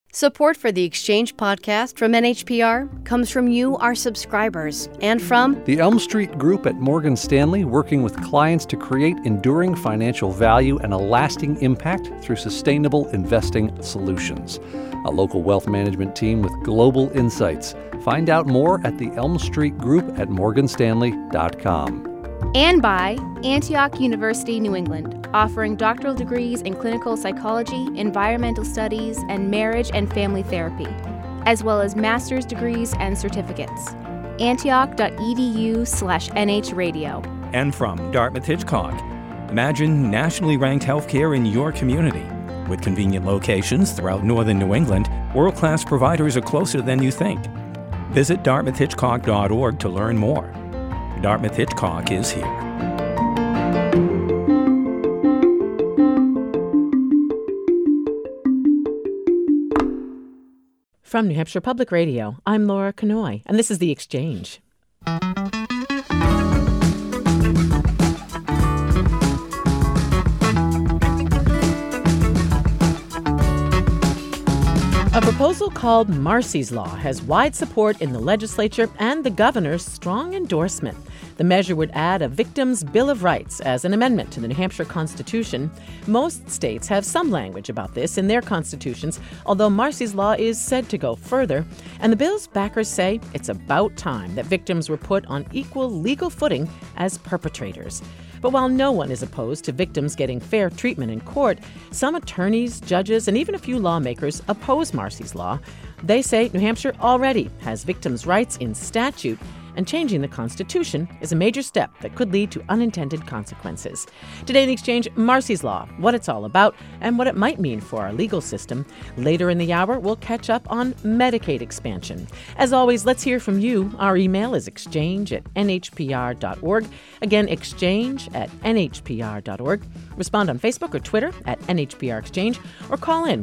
Support for the Exchange podcast from NHPR comes from you, our subscribers, and from the Elm Street Group at Morgan Stanley, working with clients to create enduring financial value and a lasting impact through sustainable investing solutions. A local wealth management team with global insights. Find out more at the Elm Street Group at morganstanley.com. And by Antioch University, New England, offering doctoral degrees in clinical psychology, environmental studies, and marriage and family therapy, as well as master's degrees and certificates. Antioch.edu/NHradio. And from Dartmouth Hitchcock, imagine nationally ranked healthcare in your community. With convenient locations throughout northern New England, world-class providers are closer than you think. Visit dartmouthhitchcock.org to learn more. Dartmouth Hitchcock is here. From New Hampshire Public Radio, I'm Laura Kanoy, and this is The Exchange. A proposal called Marsy's Law has wide support in the legislature and the governor's strong endorsement. The measure would add a Victims' Bill of Rights as an amendment to the New Hampshire Constitution. Most states have some language about this in their constitutions, although Marsy's Law is said to go further. And the bill's backers say it's about time that victims were put on equal legal footing as perpetrators. But while no one is opposed to victims getting fair treatment in court, some attorneys, judges, and even a few lawmakers oppose Marsy's Law. They say New Hampshire already has victims' rights in statute, and changing the Constitution is a major step that could lead to unintended consequences. Today in the Exchange, Marsy's Law, what it's all about, and what it might mean for our legal system. Later in the hour, we'll catch up on Medicaid expansion. As always, let's hear from you. Our email is exchange@nhpr.org. Again, exchange@nhpr.org. Respond on Facebook or Twitter @NHPR Exchange, or call in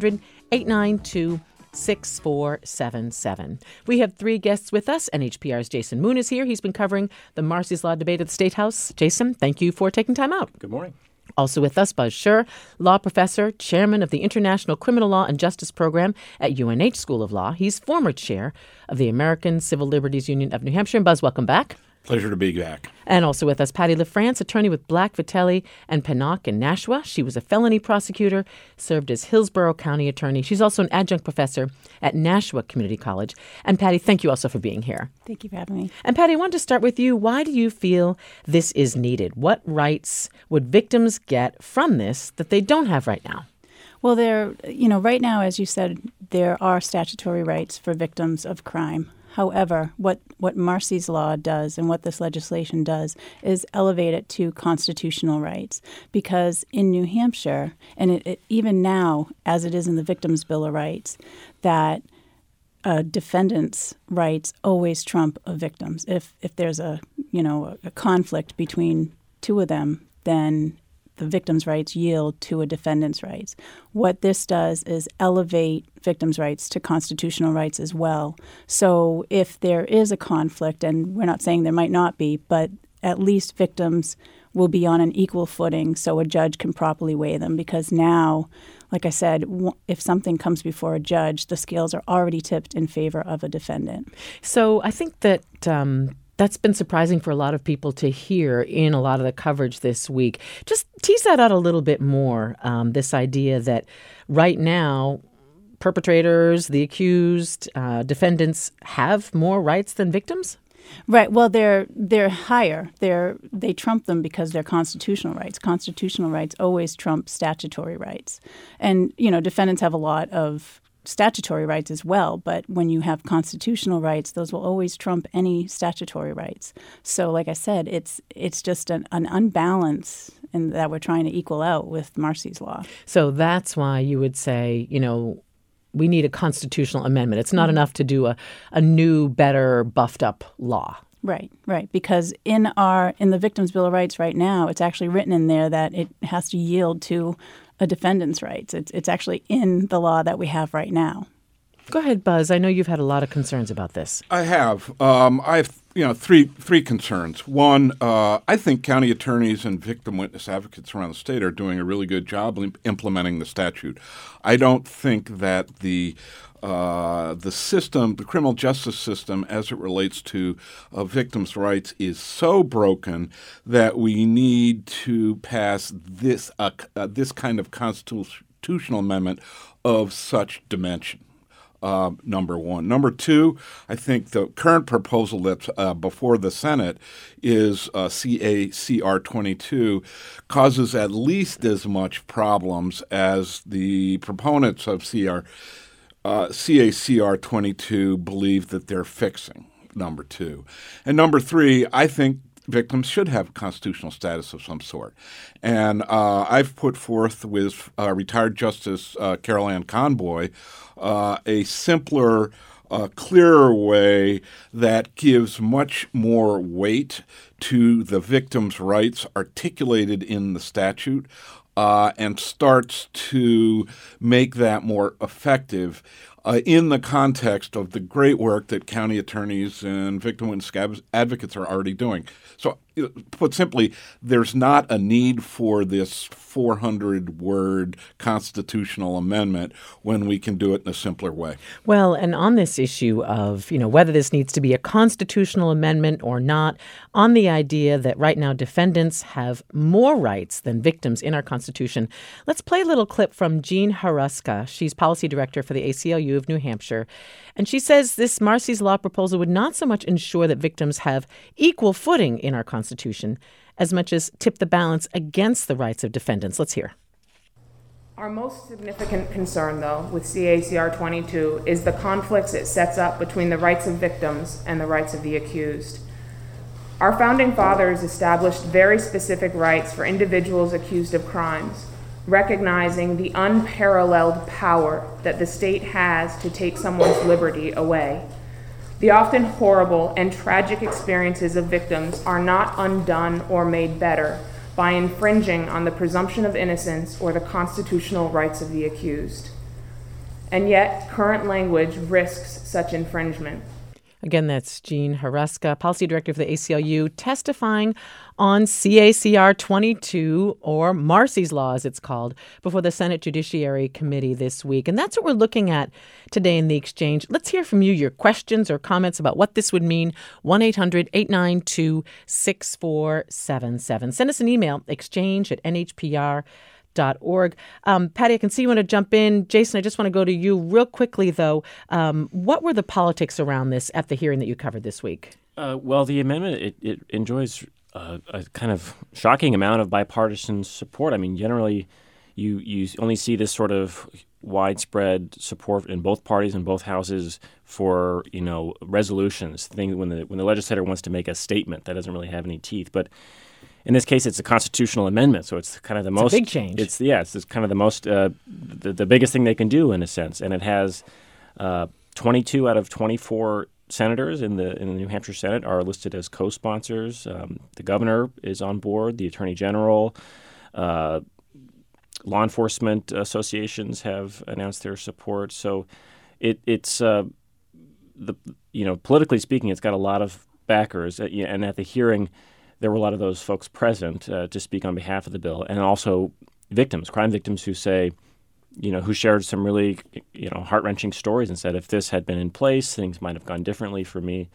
1-800-892-6477. We have three guests with us. NHPR's Jason Moon is here. He's been covering the Marsy's Law debate at the State House. Jason, thank you for taking time out. Good morning. Also with us, Buzz Scher, law professor, chairman of the International Criminal Law and Justice Program at UNH School of Law. He's former chair of the American Civil Liberties Union of New Hampshire. And Buzz, welcome back. Pleasure to be back. And also with us, Patty LaFrance, attorney with Black, Vitelli, and Pennock in Nashua. She was a felony prosecutor, served as Hillsborough County attorney. She's also an adjunct professor at Nashua Community College. And Patty, thank you also for being here. Thank you for having me. And Patty, I wanted to start with you. Why do you feel this is needed? What rights would victims get from this that they don't have right now? Well, right now, as you said, there are statutory rights for victims of crime. However, what Marsy's Law does and what this legislation does is elevate it to constitutional rights. Because in New Hampshire, and even now, as it is in the Victims' Bill of Rights, that a defendant's rights always trump a victim's. If there's a conflict between two of them, then the victim's rights yield to a defendant's rights. What this does is elevate victims' rights to constitutional rights as well. So if there is a conflict, and we're not saying there might not be, but at least victims will be on an equal footing so a judge can properly weigh them. Because now, like I said, if something comes before a judge, the scales are already tipped in favor of a defendant. So I think that that's been surprising for a lot of people to hear in a lot of the coverage this week. Just tease that out a little bit more, this idea that right now perpetrators, the accused, defendants have more rights than victims? Right. Well, they're higher. They trump them because they're constitutional rights. Constitutional rights always trump statutory rights. And, defendants have a lot of statutory rights as well, but when you have constitutional rights, those will always trump any statutory rights. So like I said, it's just an unbalance in that we're trying to equal out with Marsy's Law. So that's why you would say, we need a constitutional amendment. It's not enough to do a new, better, buffed up law. Right. Because in the Victims' Bill of Rights right now, it's actually written in there that it has to yield to a defendant's rights. It's actually in the law that we have right now. Go ahead, Buzz. I know you've had a lot of concerns about this. I have. I've three concerns. One, I think county attorneys and victim witness advocates around the state are doing a really good job implementing the statute. I don't think that the system, the criminal justice system, as it relates to victims' rights, is so broken that we need to pass this kind of constitutional amendment of such dimension. Number one. Number two, I think the current proposal that's before the Senate is CACR 22 causes at least as much problems as the proponents of CACR 22 believe that they're fixing, number two. And number three, I think victims should have constitutional status of some sort. And I've put forth with retired Justice Carol Ann Conboy a simpler, clearer way that gives much more weight to the victim's rights articulated in the statute and starts to make that more effective in the context of the great work that county attorneys and victim witness advocates are already doing. So, put simply, there's not a need for this 400-word constitutional amendment when we can do it in a simpler way. Well, and on this issue of, whether this needs to be a constitutional amendment or not, on the idea that right now defendants have more rights than victims in our Constitution, let's play a little clip from Jean Haruska. She's policy director for the ACLU of New Hampshire. And she says this Marsy's Law proposal would not so much ensure that victims have equal footing in our Constitution as much as tip the balance against the rights of defendants. Let's hear. Our most significant concern, though, with CACR 22 is the conflicts it sets up between the rights of victims and the rights of the accused. Our founding fathers established very specific rights for individuals accused of crimes, recognizing the unparalleled power that the state has to take someone's liberty away. The often horrible and tragic experiences of victims are not undone or made better by infringing on the presumption of innocence or the constitutional rights of the accused. And yet, current language risks such infringement. Again, that's Jean Haruska, policy director for the ACLU, testifying on CACR 22, or Marsy's Law, as it's called, before the Senate Judiciary Committee this week. And that's what we're looking at today in the exchange. Let's hear from you, your questions or comments about what this would mean. 1-800-892-6477. Send us an email, exchange@nhpr.org. Patty, I can see you want to jump in. Jason, I just want to go to you real quickly, though. What were the politics around this at the hearing that you covered this week? Well, the amendment, it enjoys a kind of shocking amount of bipartisan support. I mean, generally, you only see this sort of widespread support in both parties and both houses for, resolutions, things when the legislator wants to make a statement that doesn't really have any teeth. But in this case, it's a constitutional amendment, so it's kind of the most big change. It's kind of the most the biggest thing they can do in a sense, and it has 22 out of 24 senators in the New Hampshire Senate are listed as co-sponsors. The governor is on board. The attorney general, law enforcement associations have announced their support. So it's politically speaking, it's got a lot of backers, and at the hearing, there were a lot of those folks present to speak on behalf of the bill, and also victims, crime victims who say, who shared some really, heart-wrenching stories and said, if this had been in place, things might have gone differently for me.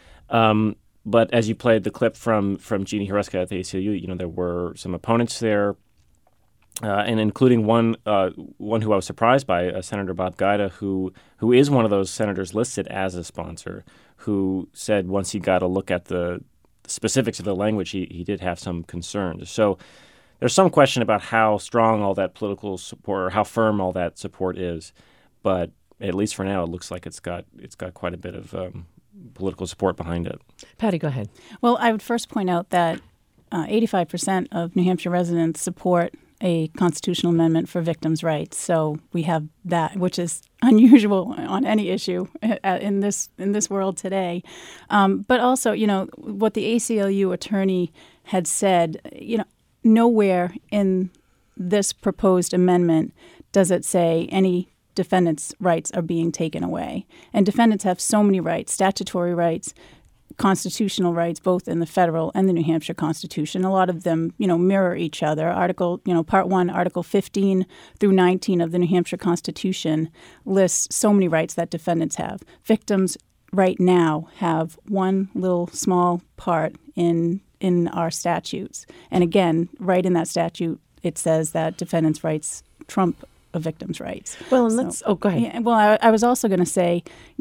But as you played the clip from Jeannie Haruska at the ACLU, there were some opponents there, and including one who I was surprised by, Senator Bob Guida, who is one of those senators listed as a sponsor, who said once he got a look at the specifics of the language, he did have some concerns. So there's some question about how strong all that political support, or how firm all that support is. But at least for now, it looks like it's got quite a bit of political support behind it. Patty, go ahead. Well, I would first point out that 85% of New Hampshire residents support a constitutional amendment for victims' rights. So we have that, which is unusual on any issue in this world today. But also, what the ACLU attorney had said, nowhere in this proposed amendment does it say any defendants' rights are being taken away. And defendants have so many rights, statutory rights, constitutional rights, both in the federal and the New Hampshire Constitution. A lot of them, mirror each other. Part 1, Article 15 through 19 of the New Hampshire Constitution lists so many rights that defendants have. Victims right now have one little small part in our statutes. And again, right in that statute, it says that defendants' rights trump a victim's rights. Well, and go ahead. Yeah, well, I was also going to say,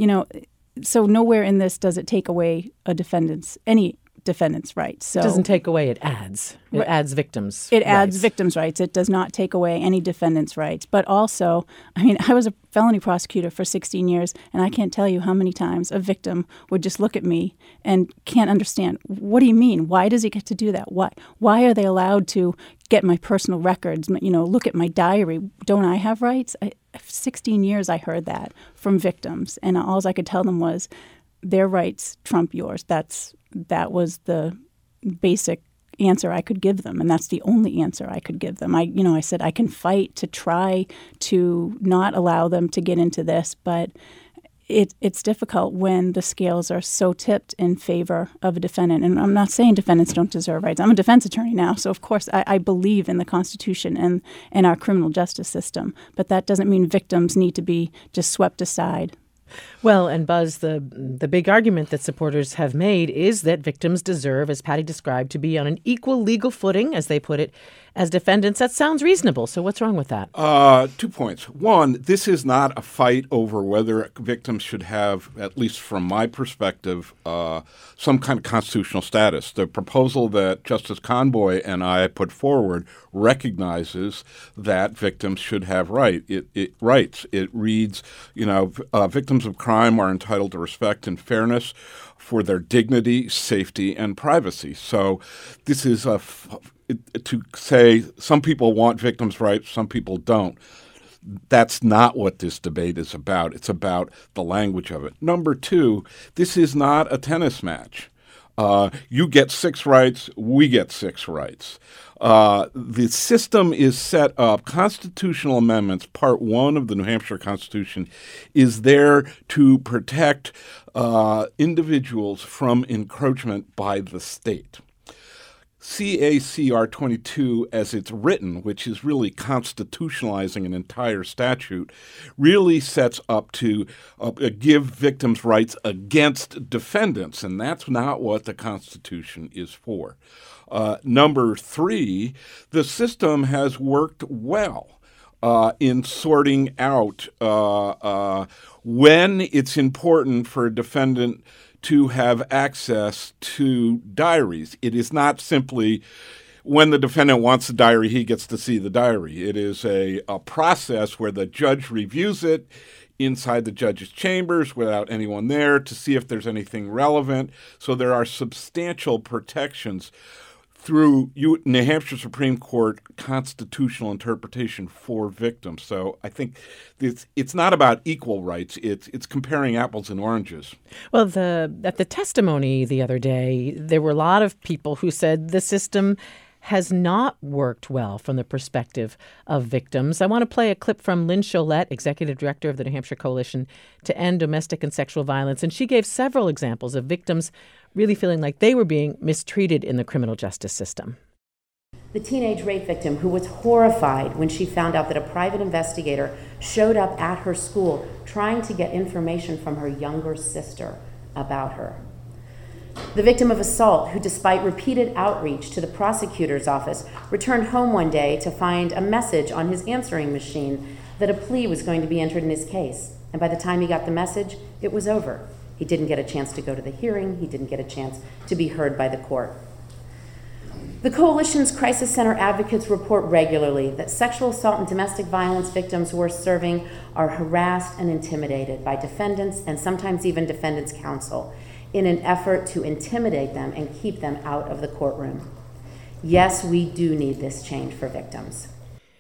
so nowhere in this does it take away any defendant's rights. So it doesn't take away, it adds. It adds victims' It rights. adds victims' rights. It does not take away any defendant's rights. But also, I was a felony prosecutor for 16 years, and I can't tell you how many times a victim would just look at me and can't understand, what do you mean? Why does he get to do that? Why are they allowed to get my personal records, look at my diary? Don't I have rights? 16 years I heard that from victims, and all I could tell them was their rights trump yours. That was the basic answer I could give them, and that's the only answer I could give them. I said I can fight to try to not allow them to get into this, but it's difficult when the scales are so tipped in favor of a defendant. And I'm not saying defendants don't deserve rights. I'm a defense attorney now, so of course I believe in the Constitution and our criminal justice system, but that doesn't mean victims need to be just swept aside. Well, and Buzz, the big argument that supporters have made is that victims deserve, as Patty described, to be on an equal legal footing, as they put it, as defendants. That sounds reasonable. So what's wrong with that? 2 points. One, this is not a fight over whether victims should have, at least from my perspective, some kind of constitutional status. The proposal that Justice Conboy and I put forward recognizes that victims should have rights. It reads, victims of crime are entitled to respect and fairness for their dignity, safety, and privacy. So this is to say some people want victims' rights, some people don't. That's not what this debate is about. It's about the language of it. Number 2, this is not a tennis match. You get 6 rights, we get 6 rights. The system is set up, constitutional amendments, Part 1 of the New Hampshire Constitution, is there to protect individuals from encroachment by the state. CACR 22, as it's written, which is really constitutionalizing an entire statute, really sets up to give victims' rights against defendants, and that's not what the Constitution is for. Number 3, the system has worked well in sorting out when it's important for a defendant to have access to diaries. It is not simply when the defendant wants the diary, he gets to see the diary. It is a process where the judge reviews it inside the judge's chambers without anyone there to see if there's anything relevant. So there are substantial protections through New Hampshire Supreme Court constitutional interpretation for victims. So I think it's not about equal rights. It's comparing apples and oranges. Well, at the testimony the other day, there were a lot of people who said the system has not worked well from the perspective of victims. I want to play a clip from Lynn Cholette, Executive Director of the New Hampshire Coalition to End Domestic and Sexual Violence, and she gave several examples of victims really feeling like they were being mistreated in the criminal justice system. The teenage rape victim who was horrified when she found out that a private investigator showed up at her school trying to get information from her younger sister about her. The victim of assault who, despite repeated outreach to the prosecutor's office, returned home one day to find a message on his answering machine that a plea was going to be entered in his case. And by the time he got the message, it was over. He didn't get a chance to go to the hearing. He didn't get a chance to be heard by the court. The Coalition's Crisis Center advocates report regularly that sexual assault and domestic violence victims we're serving are harassed and intimidated by defendants and sometimes even defendants' counsel in an effort to intimidate them and keep them out of the courtroom. Yes, we do need this change for victims.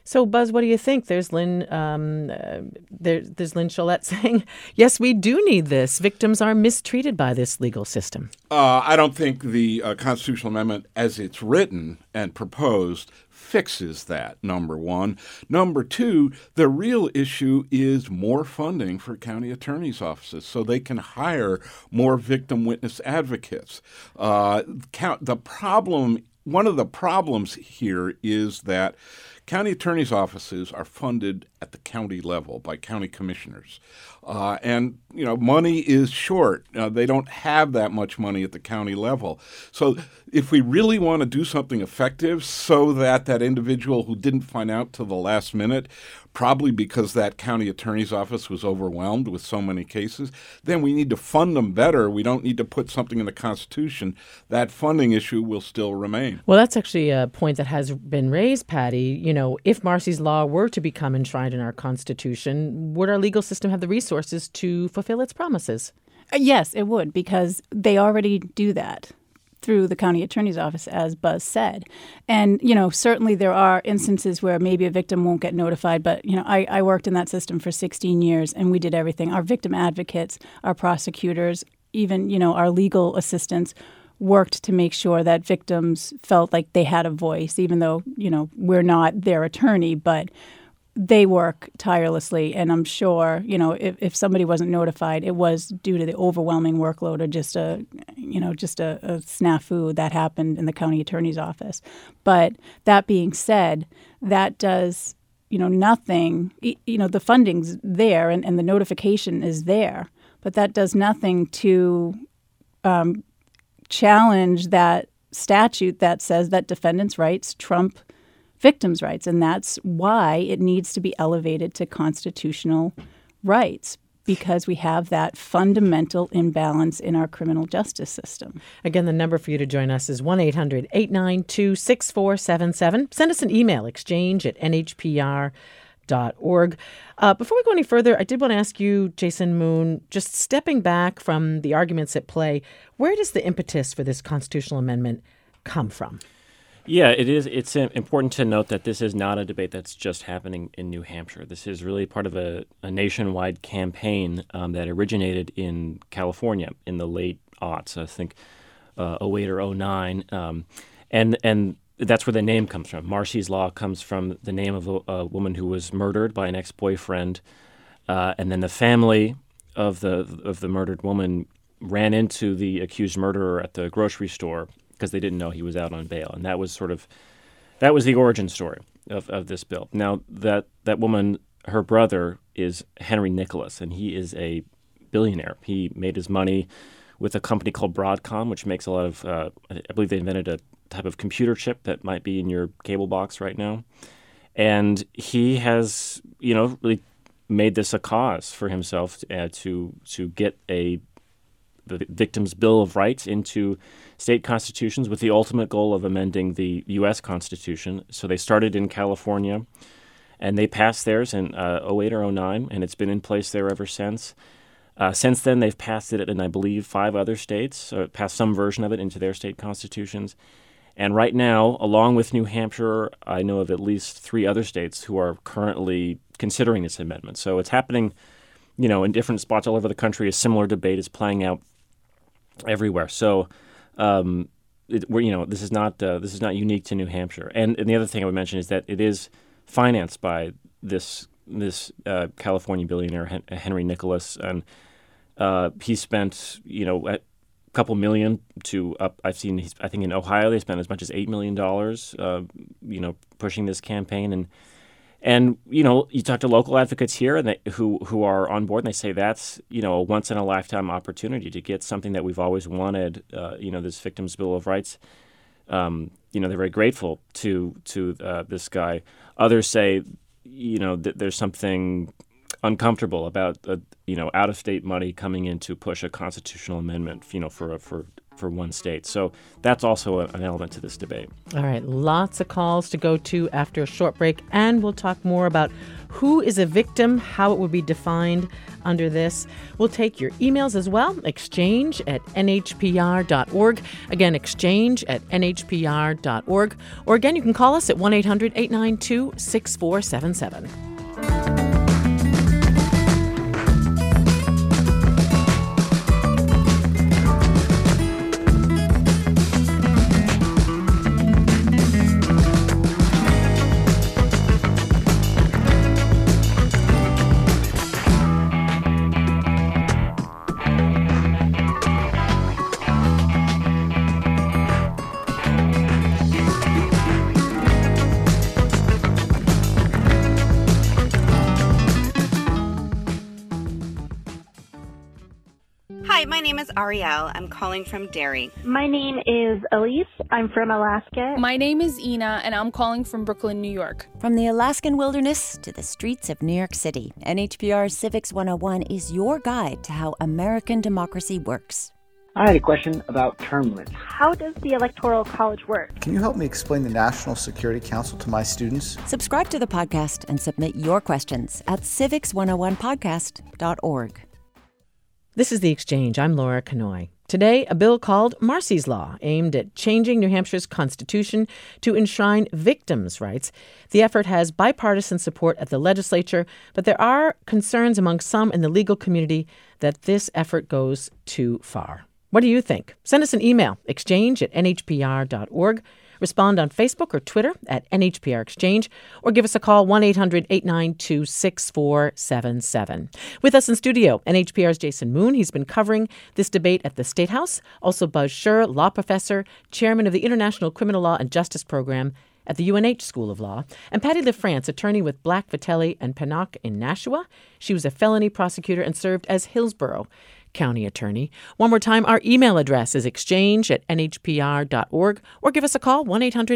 So, Buzz, what do you think? There's Lynn. There's Lynn Cholette saying, "Yes, we do need this. Victims are mistreated by this legal system." I don't think the constitutional amendment, as it's written and proposed, fixes that, number one. Number two, the real issue is more funding for county attorneys' offices so they can hire more victim witness advocates. One of the problems here is that county attorneys' offices are funded at the county level by county commissioners. And money is short. They don't have that much money at the county level. So if we really want to do something effective so that individual who didn't find out till the last minute, probably because that county attorney's office was overwhelmed with so many cases, then we need to fund them better. We don't need to put something in the Constitution. That funding issue will still remain. Well, that's actually a point that has been raised, Patty. If Marsy's Law were to become enshrined in our Constitution, would our legal system have the resources to fulfill its promises? Yes, it would, because they already do that through the county attorney's office, as Buzz said. And, certainly there are instances where maybe a victim won't get notified, but, I worked in that system for 16 years and we did everything. Our victim advocates, our prosecutors, even, our legal assistants worked to make sure that victims felt like they had a voice, even though, we're not their attorney, but they work tirelessly. And I'm sure, if somebody wasn't notified, it was due to the overwhelming workload or just a snafu that happened in the county attorney's office. But that being said, that does, nothing. The funding's there and the notification is there, but that does nothing to challenge that statute that says that defendants' rights trump victims' rights. And that's why it needs to be elevated to constitutional rights, because we have that fundamental imbalance in our criminal justice system. Again, the number for you to join us is 1-800-892-6477. Send us an email, exchange@nhpr.org. Before we go any further, I did want to ask you, Jason Moon, just stepping back from the arguments at play, where does the impetus for this constitutional amendment come from? Yeah, it is. It's important to note that this is not a debate that's just happening in New Hampshire. This is really part of a nationwide campaign that originated in California in the late aughts, I think 08 or 09. And that's where the name comes from. Marsy's Law comes from the name of a woman who was murdered by an ex-boyfriend. And then the family of the murdered woman ran into the accused murderer at the grocery store because they didn't know he was out on bail. And that was the origin story of this bill. Now, that woman, her brother is Henry Nicholas, and he is a billionaire. He made his money with a company called Broadcom, which makes a lot of, I believe they invented a type of computer chip that might be in your cable box right now. And he has, really made this a cause for himself to get the Victims' Bill of Rights into state constitutions with the ultimate goal of amending the U.S. Constitution. So they started in California, and they passed theirs in 08 or 09, and it's been in place there ever since. Since then, they've passed it in, I believe, 5 other states, passed some version of it into their state constitutions. And right now, along with New Hampshire, I know of at least 3 other states who are currently considering this amendment. So it's happening, in different spots all over the country. A similar debate is playing out everywhere. So, this is not unique to New Hampshire. And the other thing I would mention is that it is financed by this California billionaire Henry Nicholas, and he spent a couple million to up. I think in Ohio they spent as much as $8 million, pushing this campaign. And you talk to local advocates here, and who are on board, and they say that's a once in a lifetime opportunity to get something that we've always wanted. This Victims' Bill of Rights. They're very grateful to this guy. Others say, that there's something uncomfortable about out of state money coming in to push a constitutional amendment. For for one state. So that's also an element to this debate. All right, lots of calls to go to after a short break, and we'll talk more about who is a victim, how it would be defined under this. We'll take your emails as well, exchange@nhpr.org. Again, exchange@nhpr.org. Or again, you can call us at 1-800-892-6477. Hi, my name is Ariel. I'm calling from Derry. My name is Elise. I'm from Alaska. My name is Ina, and I'm calling from Brooklyn, New York. From the Alaskan wilderness to the streets of New York City, NHPR Civics 101 is your guide to how American democracy works. I had a question about term limits. How does the Electoral College work? Can you help me explain the National Security Council to my students? Subscribe to the podcast and submit your questions at civics101podcast.org. This is The Exchange. I'm Laura Kanoy. Today, a bill called Marsy's Law, aimed at changing New Hampshire's constitution to enshrine victims' rights. The effort has bipartisan support at the legislature, but there are concerns among some in the legal community that this effort goes too far. What do you think? Send us an email, exchange@nhpr.org. Respond on Facebook or Twitter at NHPR Exchange, or give us a call, 1-800-892-6477. With us in studio, NHPR's Jason Moon. He's been covering this debate at the State House. Also Buzz Scher, law professor, chairman of the International Criminal Law and Justice Program at the UNH School of Law. And Patty LaFrance, attorney with Black, Vitelli, and Pennock in Nashua. She was a felony prosecutor and served as Hillsborough County Attorney. One more time, our email address is exchange@nhpr.org, or give us a call,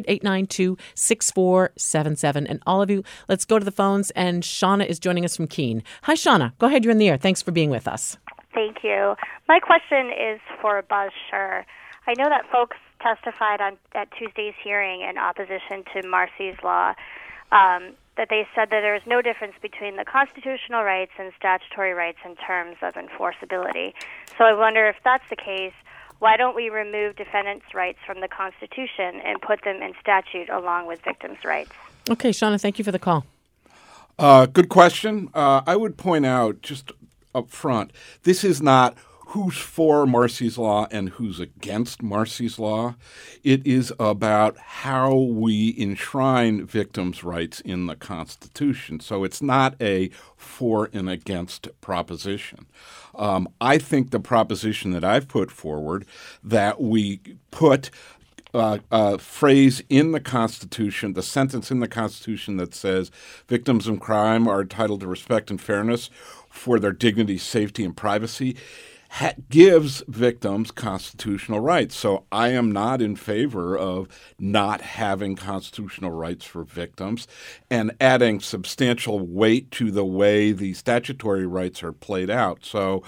1-800-892-6477. And all of you, let's go to the phones, and Shauna is joining us from Keene. Hi, Shauna. Go ahead, you're in the air. Thanks for being with us. Thank you. My question is for Buzz Scher. I know that folks testified at Tuesday's hearing in opposition to Marsy's Law, that they said that there is no difference between the constitutional rights and statutory rights in terms of enforceability. So I wonder, if that's the case, why don't we remove defendants' rights from the Constitution and put them in statute along with victims' rights? Okay, Shauna, thank you for the call. Good question. I would point out just up front, this is not who's for Marsy's Law and who's against Marsy's Law. It is about how we enshrine victims' rights in the Constitution. So it's not a for and against proposition. I think the proposition that I've put forward, that we put a phrase in the Constitution, the sentence in the Constitution that says victims of crime are entitled to respect and fairness for their dignity, safety, and privacy, gives victims constitutional rights. So I am not in favor of not having constitutional rights for victims and adding substantial weight to the way the statutory rights are played out. So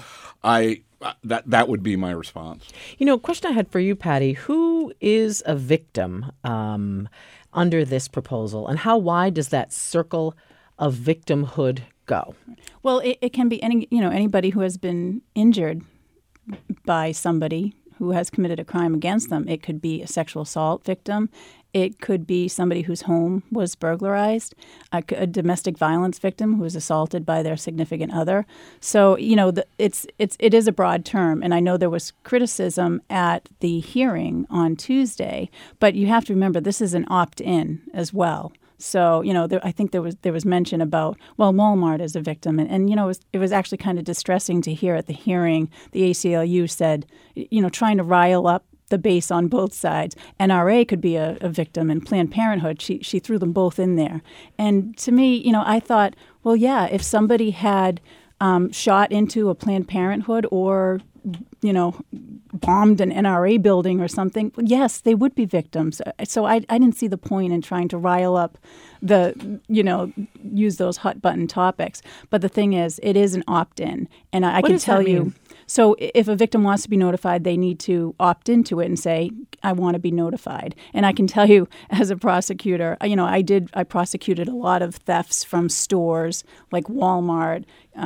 that would be my response. You know, a question I had for you, Patty, who is a victim under this proposal, and how wide does that circle of victimhood go? Well, it can be anybody who has been injured by somebody who has committed a crime against them. It could be a sexual assault victim. It could be somebody whose home was burglarized, a domestic violence victim who was assaulted by their significant other. So, it is a broad term, and I know there was criticism at the hearing on Tuesday, but you have to remember this is an opt-in as well. So, I think there was mention about, Walmart is a victim. And it was actually kind of distressing to hear at the hearing, the ACLU said, trying to rile up the base on both sides. NRA could be a victim, and Planned Parenthood, she threw them both in there. And to me, I thought, if somebody had shot into a Planned Parenthood or bombed an NRA building or something, yes, they would be victims. So I didn't see the point in trying to rile up use those hot button topics. But the thing is, it is an opt-in. And I can tell you, So if a victim wants to be notified, they need to opt into it and say, I want to be notified. And I can tell you, as a prosecutor, I prosecuted a lot of thefts from stores like Walmart,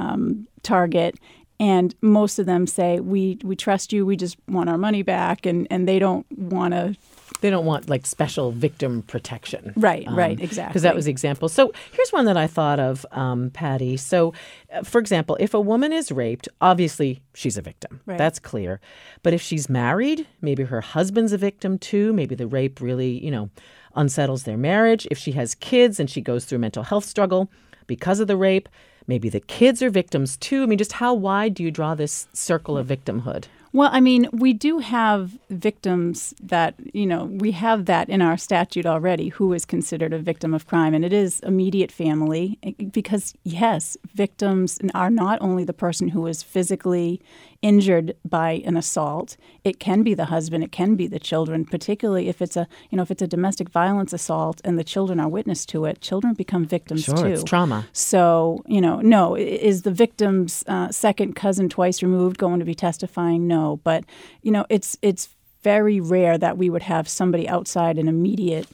Target, and most of them say, we trust you, we just want our money back, and they don't want to. They don't want like special victim protection. Right, exactly. Because that was the example. So here's one that I thought of, Patty. So, for example, if a woman is raped, obviously she's a victim. Right. That's clear. But if she's married, maybe her husband's a victim too. Maybe the rape really, unsettles their marriage. If she has kids and she goes through a mental health struggle because of the rape, maybe the kids are victims too. I mean, just how wide do you draw this circle of victimhood? Well, I mean, we do have victims that, we have that in our statute already, who is considered a victim of crime. And it is immediate family because, yes, victims are not only the person who is physically injured by an assault. It can be the husband. It can be the children, particularly if it's a domestic violence assault and the children are witness to it. Children become victims too. Sure, it's trauma. So, no. Is the victim's second cousin twice removed going to be testifying? No. But, it's very rare that we would have somebody outside an immediate,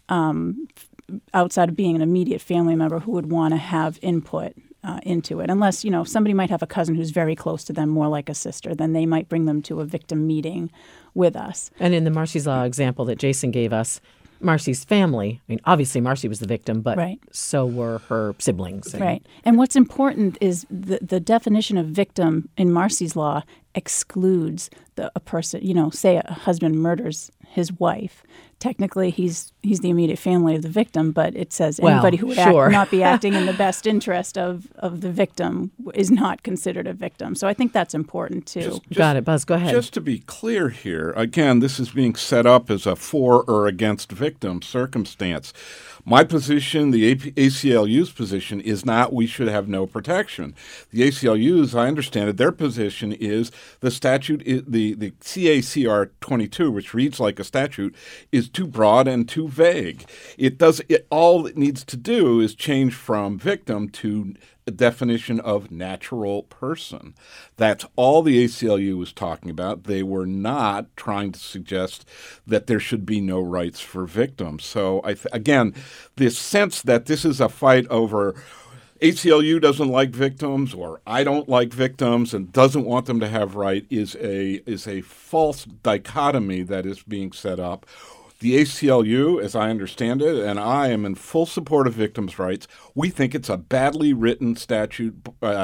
outside of being an immediate family member who would want to have input into it. Unless, somebody might have a cousin who's very close to them, more like a sister, then they might bring them to a victim meeting with us. And in the Marcy's Law example that Jason gave us, Marcy's family, I mean, obviously Marcy was the victim, but so were her siblings. Right. And what's important is the definition of victim in Marcy's Law excludes a person, say a husband murders his wife. Technically, he's the immediate family of the victim, but it says anybody who would not be acting in the best interest of the victim is not considered a victim. So I think that's important, too. Got it. Buzz, go ahead. Just to be clear here, again, this is being set up as a for or against victim circumstance. My position, the ACLU's position, is not we should have no protection. The ACLU's, I understand it, their position is the statute, the CACR 22, which reads like a statute, is too broad and too vague. All it needs to do is change from victim to a definition of natural person. That's all the ACLU was talking about. They were not trying to suggest that there should be no rights for victims. So, again, this sense that this is a fight over ACLU doesn't like victims or I don't like victims and doesn't want them to have right is a false dichotomy that is being set up. The ACLU, as I understand it, and I am in full support of victims' rights, we think it's a badly written statute,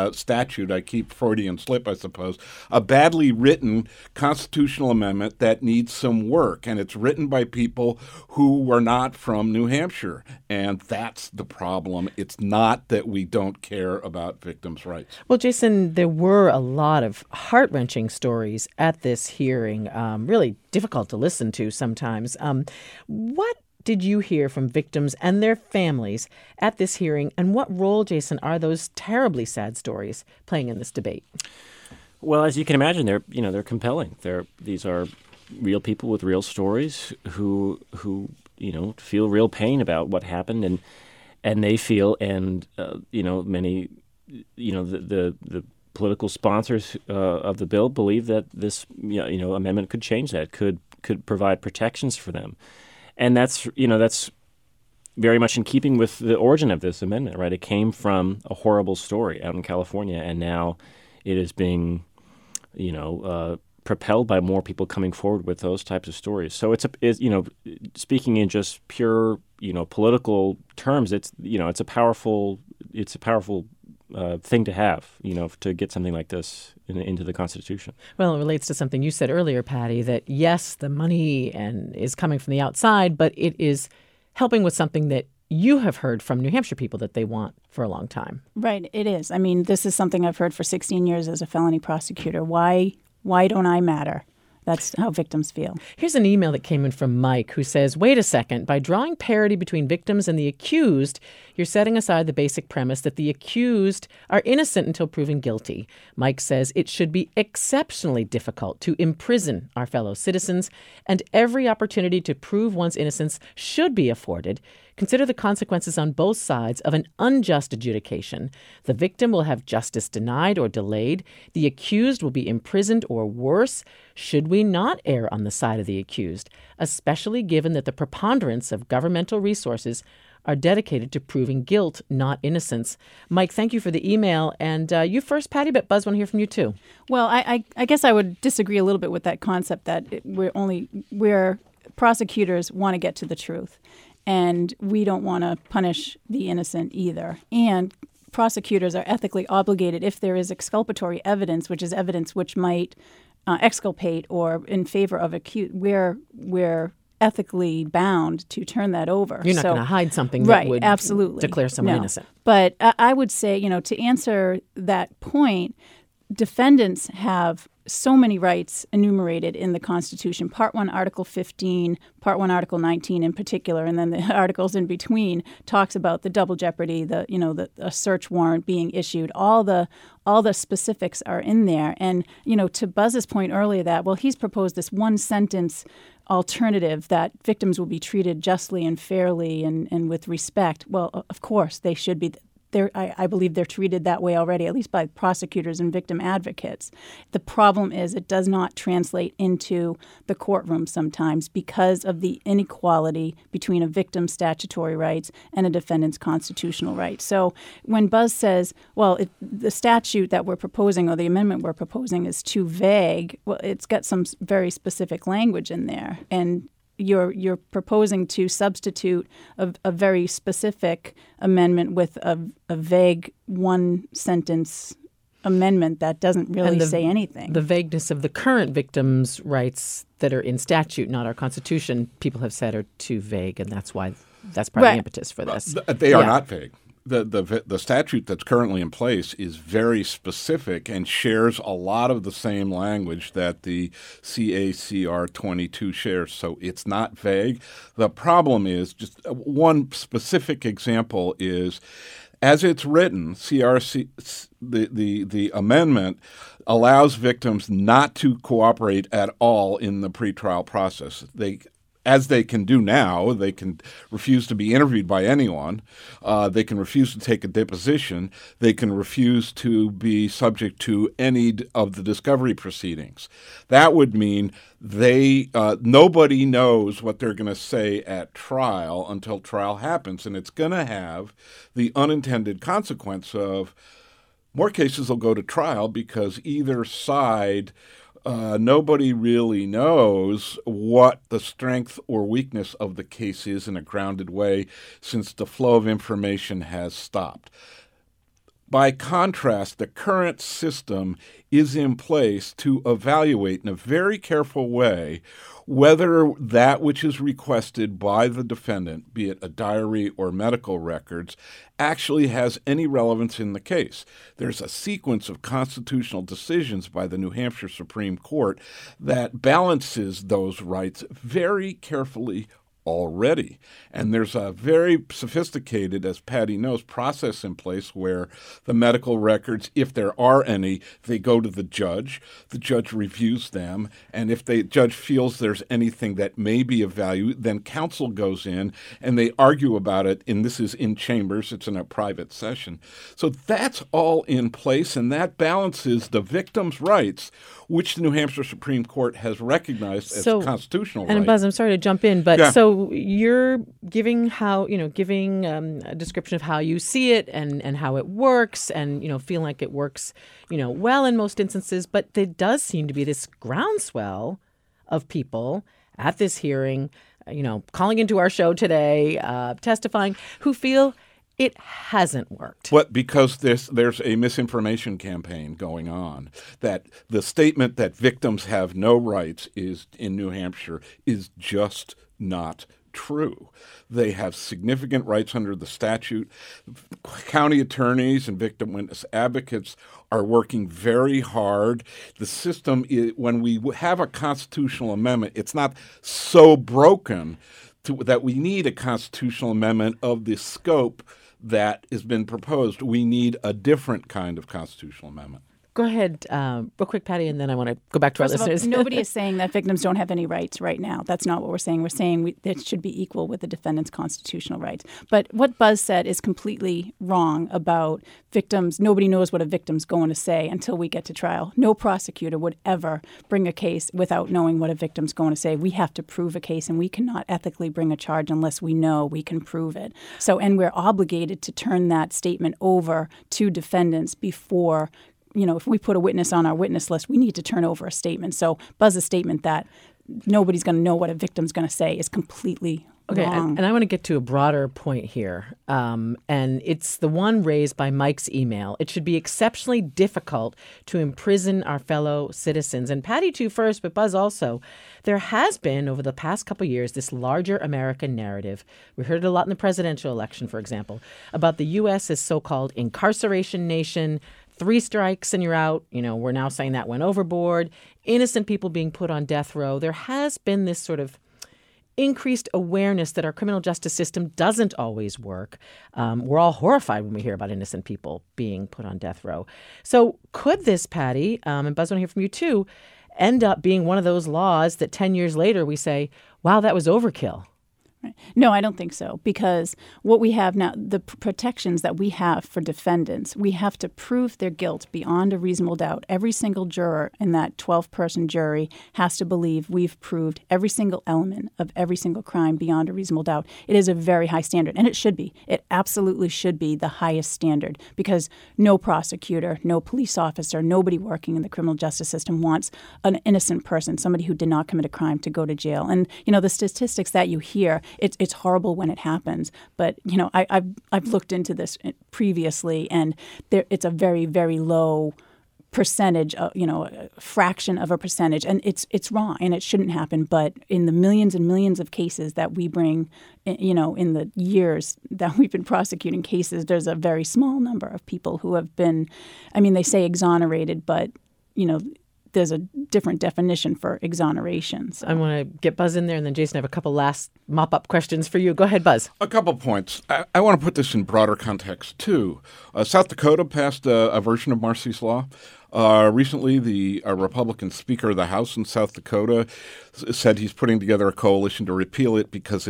I keep Freudian slip, I suppose, a badly written constitutional amendment that needs some work. And it's written by people who were not from New Hampshire. And that's the problem. It's not that we don't care about victims' rights. Well, Jason, there were a lot of heart-wrenching stories at this hearing, really difficult to listen to sometimes. What did you hear from victims and their families at this hearing, and what role, Jason, are those terribly sad stories playing in this debate? Well, as you can imagine, they're compelling. These are real people with real stories who feel real pain about what happened, and they feel, and many, the political sponsors of the bill believe that this amendment could change that, could provide protections for them. And that's very much in keeping with the origin of this amendment, right? It came from a horrible story out in California, and now it is being, propelled by more people coming forward with those types of stories. So it's speaking in just pure, political terms, it's a powerful thing to have, to get something like this into the Constitution. Well, it relates to something you said earlier, Patty, that yes, the money is coming from the outside, but it is helping with something that you have heard from New Hampshire people that they want for a long time. Right, it is. I mean, this is something I've heard for 16 years as a felony prosecutor. Why don't I matter? That's how victims feel. Here's an email that came in from Mike who says, wait a second, by drawing parity between victims and the accused, you're setting aside the basic premise that the accused are innocent until proven guilty. Mike says it should be exceptionally difficult to imprison our fellow citizens, and every opportunity to prove one's innocence should be afforded. Consider the consequences on both sides of an unjust adjudication. The victim will have justice denied or delayed. The accused will be imprisoned or worse. Should we not err on the side of the accused, especially given that the preponderance of governmental resources are dedicated to proving guilt, not innocence? Mike, thank you for the email. And you first, Patty, but Buzz, want to hear from you too. Well, I guess I would disagree a little bit with that concept that we're prosecutors want to get to the truth, and we don't want to punish the innocent either. And prosecutors are ethically obligated, if there is exculpatory evidence, which is evidence which might exculpate or in favor of accused, we're ethically bound to turn that over. You're not going to hide something that would absolutely declare someone innocent. But I would say, to answer that point, defendants have so many rights enumerated in the Constitution. Part 1, Article 15, Part 1, Article 19 in particular, and then the articles in between talks about the double jeopardy, a search warrant being issued. All the specifics are in there. And, to Buzz's point earlier that, he's proposed this one sentence alternative that victims will be treated justly and fairly and with respect. Well, of course, they should be. I believe they're treated that way already, at least by prosecutors and victim advocates. The problem is it does not translate into the courtroom sometimes because of the inequality between a victim's statutory rights and a defendant's constitutional rights. So when Buzz says, the statute that we're proposing or the amendment we're proposing is too vague, it's got some very specific language in there. And you're proposing to substitute a very specific amendment with a vague one-sentence amendment that doesn't really say anything. The vagueness of the current victims' rights that are in statute, not our Constitution, people have said are too vague, and that's part of the impetus for this. They are not vague. The statute that's currently in place is very specific and shares a lot of the same language that the CACR 22 shares, so it's not vague. The problem is, just one specific example is, as it's written, the amendment allows victims not to cooperate at all in the pretrial process. As they can do now, they can refuse to be interviewed by anyone. They can refuse to take a deposition. They can refuse to be subject to any of the discovery proceedings. That would mean nobody knows what they're going to say at trial until trial happens, and it's going to have the unintended consequence of more cases will go to trial because either side nobody really knows what the strength or weakness of the case is in a grounded way since the flow of information has stopped. By contrast, the current system is in place to evaluate in a very careful way whether that which is requested by the defendant, be it a diary or medical records, actually has any relevance in the case. There's a sequence of constitutional decisions by the New Hampshire Supreme Court that balances those rights very carefully already. And there's a very sophisticated, as Patty knows, process in place where the medical records, if there are any, they go to the judge reviews them, and if the judge feels there's anything that may be of value, then counsel goes in and they argue about it, and this is in chambers, it's in a private session. So that's all in place, and that balances the victim's rights, which the New Hampshire Supreme Court has recognized as constitutional rights. And Buzz, I'm sorry to jump in, but so you're giving a description of how you see it and how it works, and feeling like it works well in most instances, but there does seem to be this groundswell of people at this hearing, calling into our show today, testifying, who feel it hasn't worked. But because there's a misinformation campaign going on, that the statement that victims have no rights in New Hampshire is just not true. They have significant rights under the statute. County attorneys and victim witness advocates are working very hard. The system, when we have a constitutional amendment, it's not so broken that we need a constitutional amendment of the scope that has been proposed. We need a different kind of constitutional amendment. Go ahead, real quick, Patty, and then I want to go back to First our listeners. All, nobody is saying that victims don't have any rights right now. That's not what we're saying. We're saying it should be equal with the defendant's constitutional rights. But what Buzz said is completely wrong about victims. Nobody knows what a victim's going to say until we get to trial. No prosecutor would ever bring a case without knowing what a victim's going to say. We have to prove a case, and we cannot ethically bring a charge unless we know we can prove it. So, and we're obligated to turn that statement over to defendants before, if we put a witness on our witness list, we need to turn over a statement. So Buzz's statement that nobody's going to know what a victim's going to say is completely wrong. And I want to get to a broader point here, and it's the one raised by Mike's email. It should be exceptionally difficult to imprison our fellow citizens. And Patty, too, first, but Buzz also. There has been, over the past couple of years, this larger American narrative. We heard it a lot in the presidential election, for example, about the U.S. as so-called incarceration nation. 3 strikes and you're out. We're now saying that went overboard. Innocent people being put on death row. There has been this sort of increased awareness that our criminal justice system doesn't always work. We're all horrified when we hear about innocent people being put on death row. So could this, Patty, and Buzz, I want to hear from you too, end up being one of those laws that 10 years later we say, wow, that was overkill? Right. No, I don't think so, because what we have now, the protections that we have for defendants, we have to prove their guilt beyond a reasonable doubt. Every single juror in that 12-person jury has to believe we've proved every single element of every single crime beyond a reasonable doubt. It is a very high standard, and it should be. It absolutely should be the highest standard, because no prosecutor, no police officer, nobody working in the criminal justice system wants an innocent person, somebody who did not commit a crime, to go to jail. And, the statistics that you hear, it's horrible when it happens, but I've looked into this previously, and it's a very, very low percentage, a fraction of a percentage, and it's wrong, and it shouldn't happen. But in the millions and millions of cases that we bring, in the years that we've been prosecuting cases, there's a very small number of people who have been, they say exonerated, but there's a different definition for exoneration. So. I want to get Buzz in there, and then Jason, I have a couple last mop-up questions for you. Go ahead, Buzz. A couple points. I want to put this in broader context, too. South Dakota passed a version of Marsy's Law. Recently, the Republican Speaker of the House in South Dakota said he's putting together a coalition to repeal it because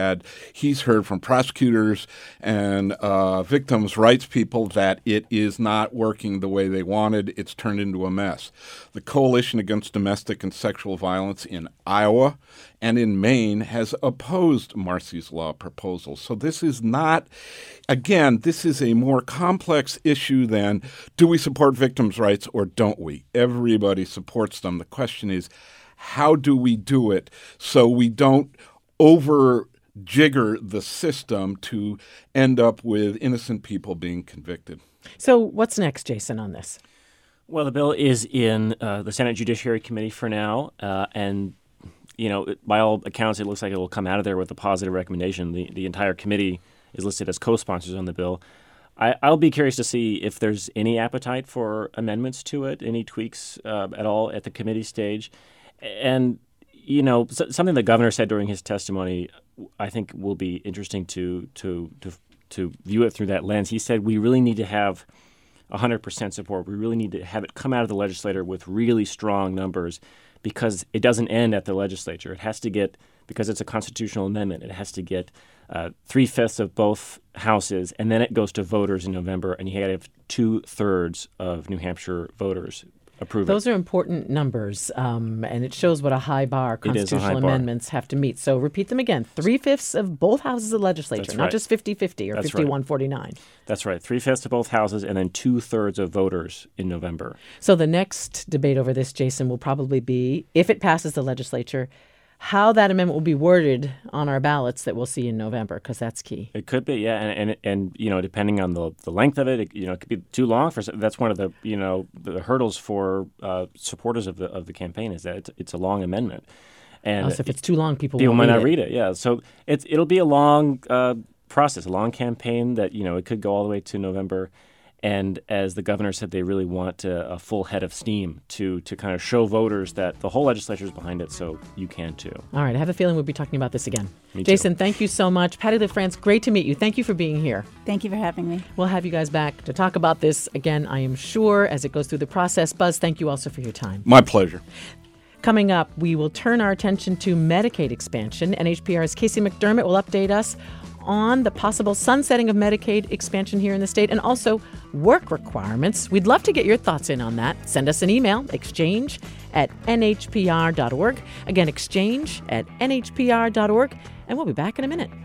he's heard from prosecutors and victims' rights people that it is not working the way they wanted. It's turned into a mess. The Coalition Against Domestic and Sexual Violence in Iowa and in Maine has opposed Marsy's Law proposal. So this is not, again, this is a more complex issue than do we support victims' rights or don't we? Everybody supports them. The question is, how do we do it so we don't over-jigger the system to end up with innocent people being convicted? So what's next, Jason, on this? Well, the bill is in the Senate Judiciary Committee for now, and by all accounts, it looks like it will come out of there with a positive recommendation. The entire committee is listed as co-sponsors on the bill. I'll be curious to see if there's any appetite for amendments to it, any tweaks at all at the committee stage. And, something the governor said during his testimony, I think will be interesting to view it through that lens. He said we really need to have 100% support. We really need to have it come out of the legislature with really strong numbers, because it doesn't end at the legislature. It has to get, because it's a constitutional amendment, it has to get 3/5 of both houses, and then it goes to voters in November, and you got to have 2/3 of New Hampshire voters approve Those are important numbers, and it shows what a high bar constitutional amendments have to meet. So repeat them again. 3/5 of both houses of the legislature, That's not right. just 50-50 or 51-49. That's right. 3/5 of both houses, and then 2/3 of voters in November. So the next debate over this, Jason, will probably be, if it passes the legislature, how that amendment will be worded on our ballots that we'll see in November, because that's key. It could be, yeah, and depending on the length of it, it could be too long for. That's one of the the hurdles for supporters of the campaign, is that it's a long amendment, and so if it's too long, people might not read it. Yeah, so it'll be a long process, a long campaign that it could go all the way to November. And as the governor said, they really want a full head of steam to kind of show voters that the whole legislature is behind it, so you can too. All right, I have a feeling we'll be talking about this again. Me too. Jason, thank you so much. Patty LaFrance, great to meet you. Thank you for being here. Thank you for having me. We'll have you guys back to talk about this again, I am sure, as it goes through the process. Buzz, thank you also for your time. My pleasure. Coming up, we will turn our attention to Medicaid expansion. NHPR's Casey McDermott will update us on the possible sunsetting of Medicaid expansion here in the state and also work requirements. We'd love to get your thoughts in on that. Send us an email, exchange@nhpr.org. Again, exchange@nhpr.org. And we'll be back in a minute.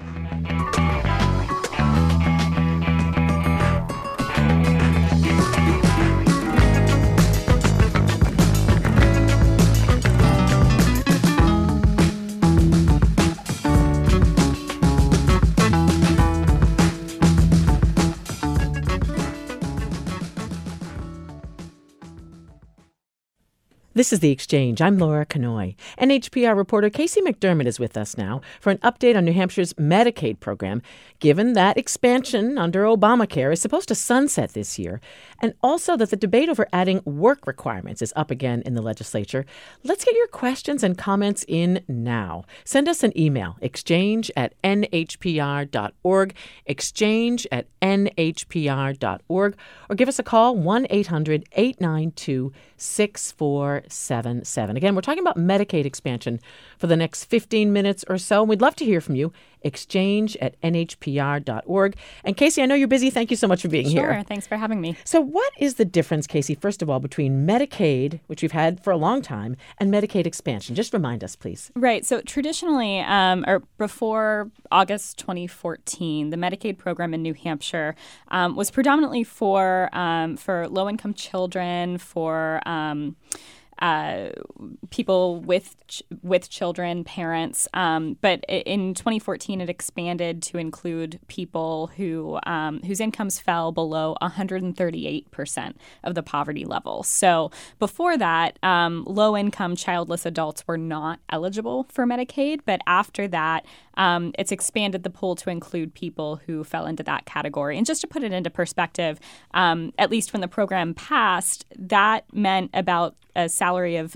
This is The Exchange. I'm Laura Kanoy. NHPR reporter Casey McDermott is with us now for an update on New Hampshire's Medicaid program, given that expansion under Obamacare is supposed to sunset this year, and also that the debate over adding work requirements is up again in the legislature. Let's get your questions and comments in now. Send us an email, exchange@nhpr.org, exchange@nhpr.org, or give us a call, 1-800-892-6477. Again, we're talking about Medicaid expansion for the next 15 minutes or so. We'd love to hear from you. Exchange@nhpr.org. And Casey, I know you're busy. Thank you so much for being here. Sure. Thanks for having me. So what is the difference, Casey, first of all, between Medicaid, which we've had for a long time, and Medicaid expansion? Just remind us, please. Right. So traditionally, or before August 2014, the Medicaid program in New Hampshire was predominantly for low-income children, for people with children, parents. But in 2014, it expanded to include people who whose incomes fell below 138% of the poverty level. So before that, low-income childless adults were not eligible for Medicaid. But after that, it's expanded the pool to include people who fell into that category. And just to put it into perspective, at least when the program passed, that meant about a salary of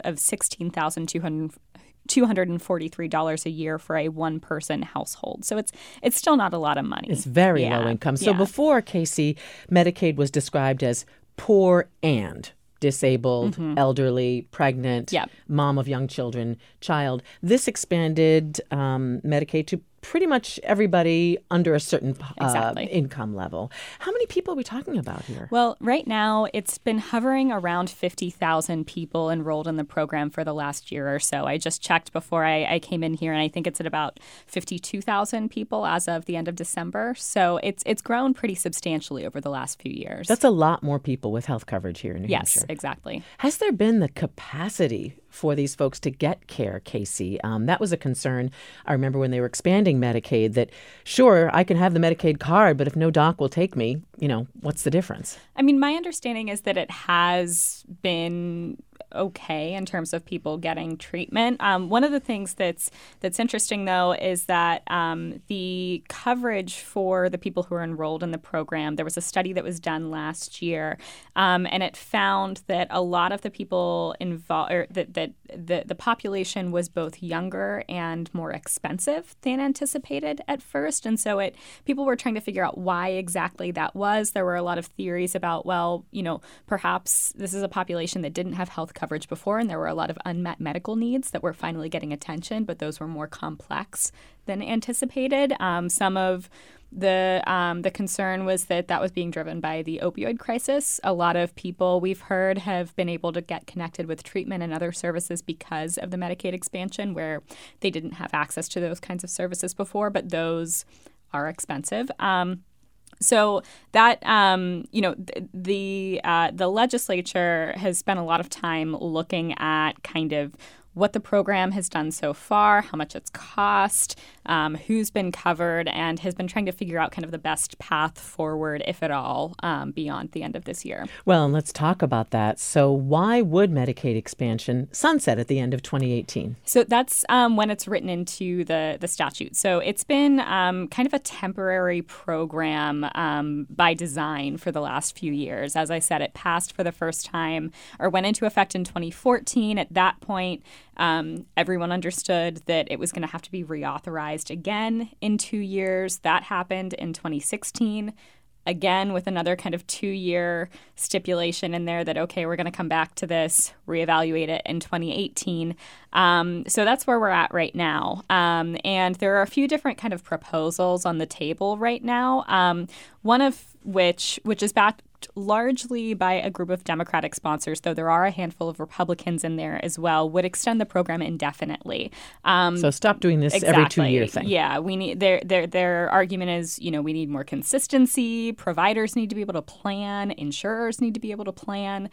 $16,243 a year for a one-person household. So it's still not a lot of money. It's very low income. So before, Casey, Medicaid was described as poor and disabled, elderly, pregnant, mom of young children, child. This expanded Medicaid to pretty much everybody under a certain income level. How many people are we talking about here? Well, right now, it's been hovering around 50,000 people enrolled in the program for the last year or so. I just checked before I came in here, and I think it's at about 52,000 people as of the end of December. So it's grown pretty substantially over the last few years. That's a lot more people with health coverage here in New Hampshire. Yes, exactly. Has there been the capacity for these folks to get care, Casey? That was a concern. I remember when they were expanding Medicaid that, sure, I can have the Medicaid card, but if no doc will take me, what's the difference? I mean, my understanding is that it has been okay in terms of people getting treatment. One of the things that's interesting, though, is that the coverage for the people who are enrolled in the program, there was a study that was done last year, and it found that a lot of the people involved, or that the population was both younger and more expensive than anticipated at first. And so people were trying to figure out why exactly that was. There were a lot of theories about, perhaps this is a population that didn't have health coverage before, and there were a lot of unmet medical needs that were finally getting attention, but those were more complex than anticipated. Some of the concern was that was being driven by the opioid crisis. A lot of people we've heard have been able to get connected with treatment and other services because of the Medicaid expansion, where they didn't have access to those kinds of services before, but those are expensive. So that, the legislature has spent a lot of time looking at kind of what the program has done so far, how much it's cost, who's been covered, and has been trying to figure out kind of the best path forward, if at all, beyond the end of this year. Well, and let's talk about that. So why would Medicaid expansion sunset at the end of 2018? So that's when it's written into the statute. So it's been kind of a temporary program by design for the last few years. As I said, it passed for the first time or went into effect in 2014. At that point, everyone understood that it was going to have to be reauthorized again in 2 years. That happened in 2016. Again, with another kind of 2-year stipulation in there that, okay, we're going to come back to this, reevaluate it in 2018. So that's where we're at right now. And there are a few different kind of proposals on the table right now, one of which is backed largely by a group of Democratic sponsors, though there are a handful of Republicans in there as well, would extend the program indefinitely. So stop doing this exactly. every 2-year thing. Yeah, we need their argument is, we need more consistency. Providers need to be able to plan. Insurers need to be able to plan.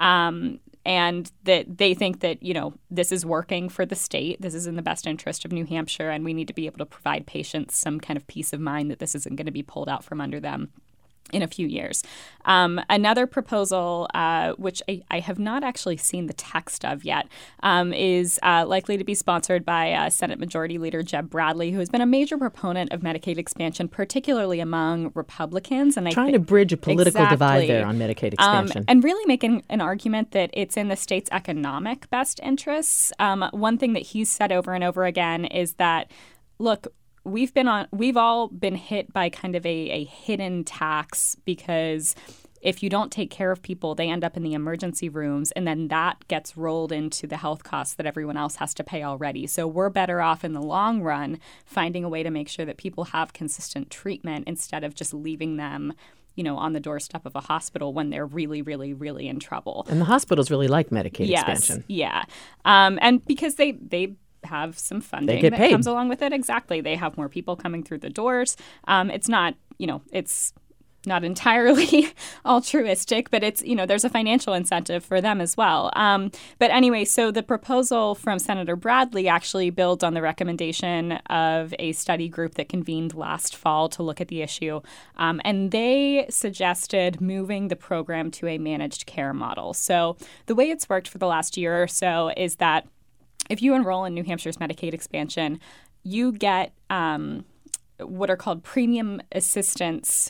And that they think that, this is working for the state. This is in the best interest of New Hampshire, and we need to be able to provide patients some kind of peace of mind that this isn't going to be pulled out from under them in a few years. Another proposal, which I have not actually seen the text of yet, is likely to be sponsored by Senate Majority Leader Jeb Bradley, who has been a major proponent of Medicaid expansion, particularly among Republicans. And trying to bridge a political divide there on Medicaid expansion. And really making an argument that it's in the state's economic best interests. One thing that he's said over and over again is that, look, we've all been hit by kind of a hidden tax, because if you don't take care of people, they end up in the emergency rooms, and then that gets rolled into the health costs that everyone else has to pay already. So we're better off in the long run finding a way to make sure that people have consistent treatment instead of just leaving them on the doorstep of a hospital when they're really, really, really in trouble. And the hospitals really like Medicaid expansion. Yeah. And because they have some funding that comes along with it. Exactly. They have more people coming through the doors. It's not, it's not entirely altruistic, but it's, there's a financial incentive for them as well. But anyway, so the proposal from Senator Bradley actually builds on the recommendation of a study group that convened last fall to look at the issue. And they suggested moving the program to a managed care model. So the way it's worked for the last year or so is that if you enroll in New Hampshire's Medicaid expansion, you get what's called premium assistance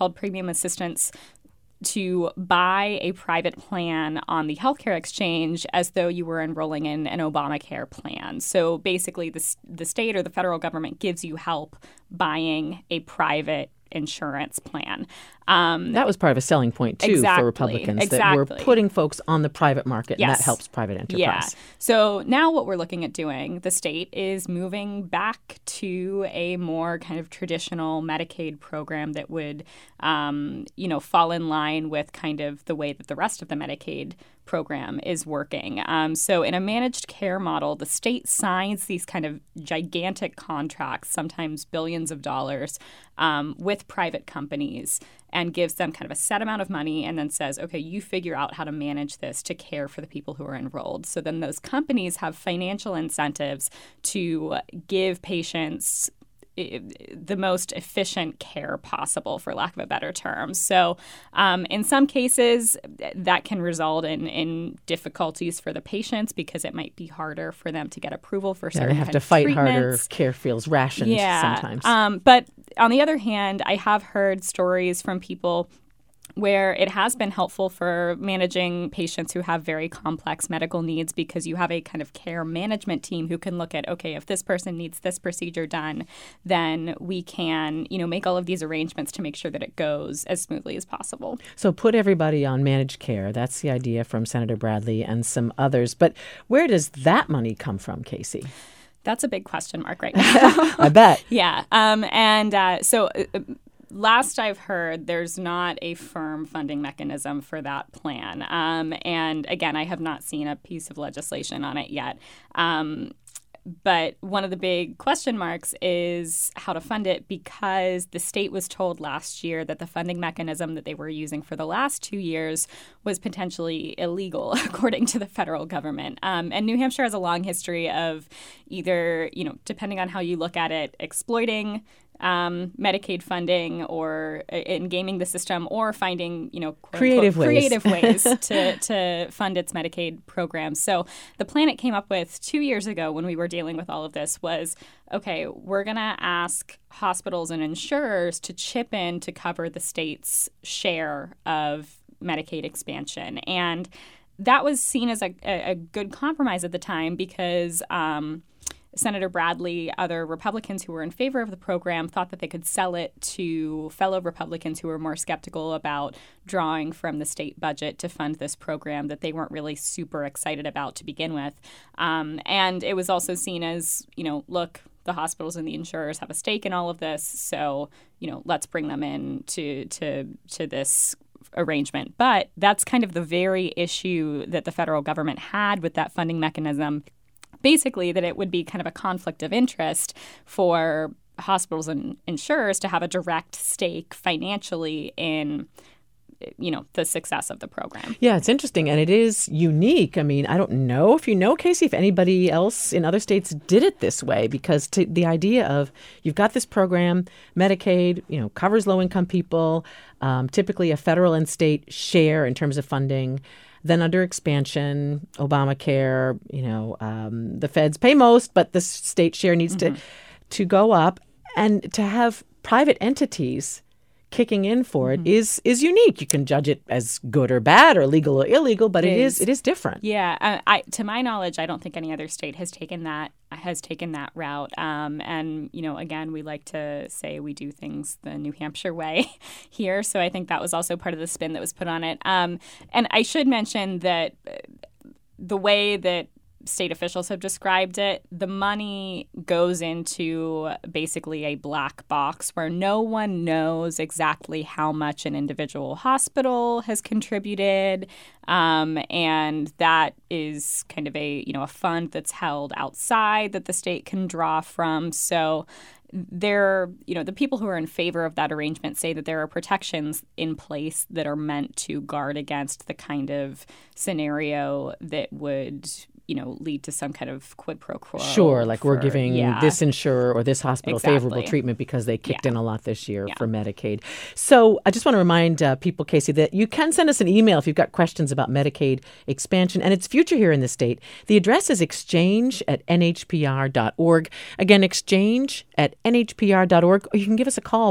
to buy a private plan on the healthcare exchange as though you were enrolling in an Obamacare plan. So basically, the state or the federal government gives you help buying a private insurance plan. That was part of a selling point, too, for Republicans, that we're putting folks on the private market, and that helps private enterprise. Yeah. So now what we're looking at doing, the state is moving back to a more kind of traditional Medicaid program that would, fall in line with kind of the way that the rest of the Medicaid program is working. So in a managed care model, the state signs these kind of gigantic contracts, sometimes billions of dollars, with private companies, and gives them kind of a set amount of money and then says, okay, you figure out how to manage this to care for the people who are enrolled. So then those companies have financial incentives to give patients the most efficient care possible, for lack of a better term. So in some cases, that can result in difficulties for the patients because it might be harder for them to get approval for certain they have to fight treatments. harder. Care feels rationed sometimes. But on the other hand, I have heard stories from people where it has been helpful for managing patients who have very complex medical needs because you have a kind of care management team who can look at, okay, if this person needs this procedure done, then we can, make all of these arrangements to make sure that it goes as smoothly as possible. So put everybody on managed care. That's the idea from Senator Bradley and some others. But where does that money come from, Casey? That's a big question mark right now. I bet. Yeah. So last I've heard, there's not a firm funding mechanism for that plan. And again, I have not seen a piece of legislation on it yet. But one of the big question marks is how to fund it, because the state was told last year that the funding mechanism that they were using for the last 2 years was potentially illegal, according to the federal government. And New Hampshire has a long history of either, depending on how you look at it, exploiting Medicaid funding or in gaming the system, or finding, creative ways to fund its Medicaid programs. So the plan it came up with 2 years ago when we were dealing with all of this was, okay, we're going to ask hospitals and insurers to chip in to cover the state's share of Medicaid expansion. And that was seen as a good compromise at the time, because Senator Bradley, other Republicans who were in favor of the program, thought that they could sell it to fellow Republicans who were more skeptical about drawing from the state budget to fund this program that they weren't really super excited about to begin with. And it was also seen as, look, the hospitals and the insurers have a stake in all of this, so, let's bring them in to this arrangement. But that's kind of the very issue that the federal government had with that funding mechanism. Basically, that it would be kind of a conflict of interest for hospitals and insurers to have a direct stake financially in, the success of the program. Yeah, it's interesting, and it is unique. I mean, I don't know if you know, Casey, if anybody else in other states did it this way, because the idea of you've got this program, Medicaid, covers low-income people, typically a federal and state share in terms of funding. Then under expansion, Obamacare, the feds pay most, but the state share needs to go up. And to have private entities kicking in for it is unique. You can judge it as good or bad or legal or illegal, but it is different. Yeah, to my knowledge, I don't think any other state has taken that route. And again, we like to say we do things the New Hampshire way here. So I think that was also part of the spin that was put on it. And I should mention that the way that state officials have described it, the money goes into basically a black box where no one knows exactly how much an individual hospital has contributed. And that is kind of a fund that's held outside that the state can draw from. So the people who are in favor of that arrangement say that there are protections in place that are meant to guard against the kind of scenario that would lead to some kind of quid pro quo. Sure, like we're giving this insurer or this hospital favorable treatment because they kicked in a lot this year for Medicaid. So I just want to remind people, Casey, that you can send us an email if you've got questions about Medicaid expansion and its future here in the state. The address is exchange@nhpr.org. Again, exchange@nhpr.org. Or you can give us a call,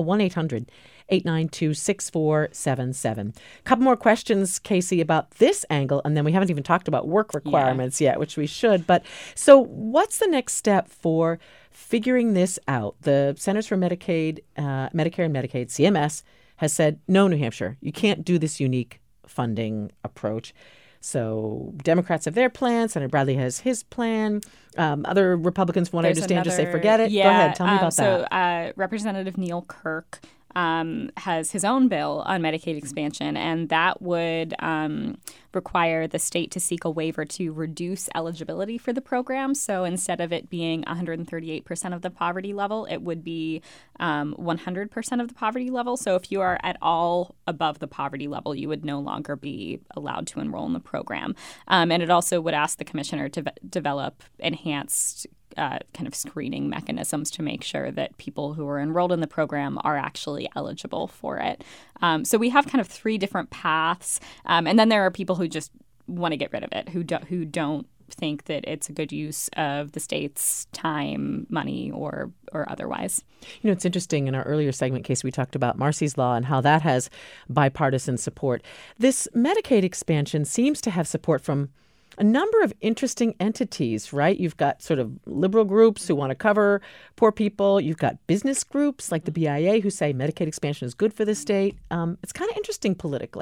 1-800-892-6477. A couple more questions, Casey, about this angle, and then we haven't even talked about work requirements yet, which we should. But so what's the next step for figuring this out? The Centers for Medicare and Medicaid, CMS, has said, no, New Hampshire, you can't do this unique funding approach. So Democrats have their plan. Senator Bradley has his plan. Other Republicans, from what I understand, just say forget it. Yeah, go ahead. Tell me about that. So Representative Neil Kirk has his own bill on Medicaid expansion, and that would require the state to seek a waiver to reduce eligibility for the program. So instead of it being 138% of the poverty level, it would be 100% of the poverty level. So if you are at all above the poverty level, you would no longer be allowed to enroll in the program. And it also would ask the commissioner to develop enhanced kind of screening mechanisms to make sure that people who are enrolled in the program are actually eligible for it. So we have kind of three different paths. And then there are people who just want to get rid of it, who don't think that it's a good use of the state's time, money, or otherwise. It's interesting. In our earlier segment, Casey, we talked about Marsy's Law and how that has bipartisan support. This Medicaid expansion seems to have support from a number of interesting entities, right? You've got sort of liberal groups who want to cover poor people. You've got business groups like the BIA who say Medicaid expansion is good for the state. It's kind of interesting politically.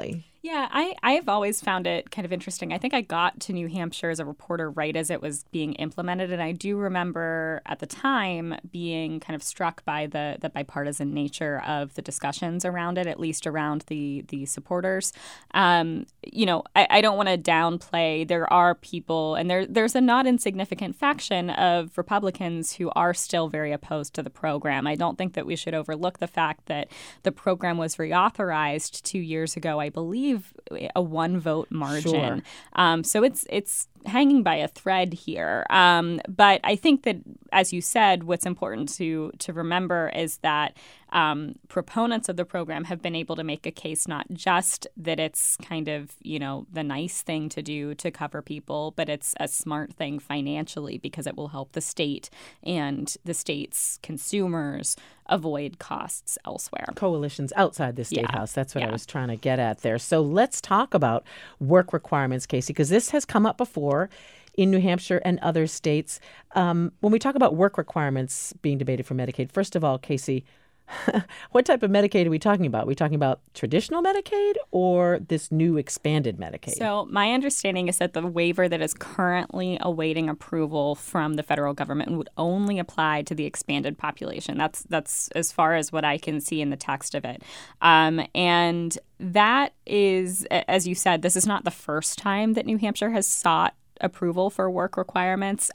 Yeah, I've always found it kind of interesting. I think I got to New Hampshire as a reporter right as it was being implemented. And I do remember at the time being kind of struck by the bipartisan nature of the discussions around it, at least around the supporters. I don't want to downplay. There are people, and there's a not insignificant faction of Republicans who are still very opposed to the program. I don't think that we should overlook the fact that the program was reauthorized 2 years ago, I believe, a 1-vote margin. Sure. So it's hanging by a thread here. But I think that, as you said, what's important to remember is that proponents of the program have been able to make a case not just that it's kind of, the nice thing to do to cover people, but it's a smart thing financially because it will help the state and the state's consumers avoid costs elsewhere. Coalitions outside the State House. That's what I was trying to get at there. So let's talk about work requirements, Casey, because this has come up before in New Hampshire and other states. When we talk about work requirements being debated for Medicaid, first of all, Casey, what type of Medicaid are we talking about? Are we talking about traditional Medicaid or this new expanded Medicaid? So my understanding is that the waiver that is currently awaiting approval from the federal government would only apply to the expanded population. That's as far as what I can see in the text of it. And that is, as you said, this is not the first time that New Hampshire has sought approval for work requirements.